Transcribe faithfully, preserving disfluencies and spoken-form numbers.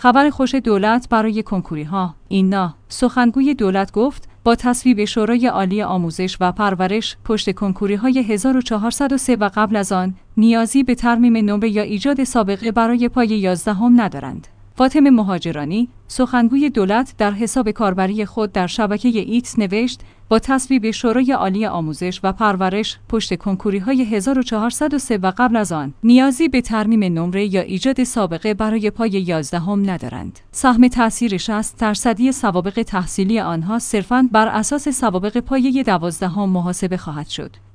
خبر خوش دولت برای کنکوری‌ها. اینا سخنگوی دولت گفت با تصویب شورای عالی آموزش و پرورش پشت کنکوری‌های هزار و چهارصد و سه و قبل از آن نیازی به ترمیم نمره یا ایجاد سابقه برای پای یازدهم ندارند. فاطمه مهاجرانی، سخنگوی دولت، در حساب کاربری خود در شبکه ایکس نوشت با تصویب شورای عالی آموزش و پرورش پشت کنکوری‌های هزار و چهارصد و سه و قبل از آن نیازی به ترمیم نمره یا ایجاد سابقه برای پای یازدهم ندارند. سهم تأثیر شصت درصدی سوابق تحصیلی آنها صرفاً بر اساس سوابق پایه دوازدهم محاسبه خواهد شد.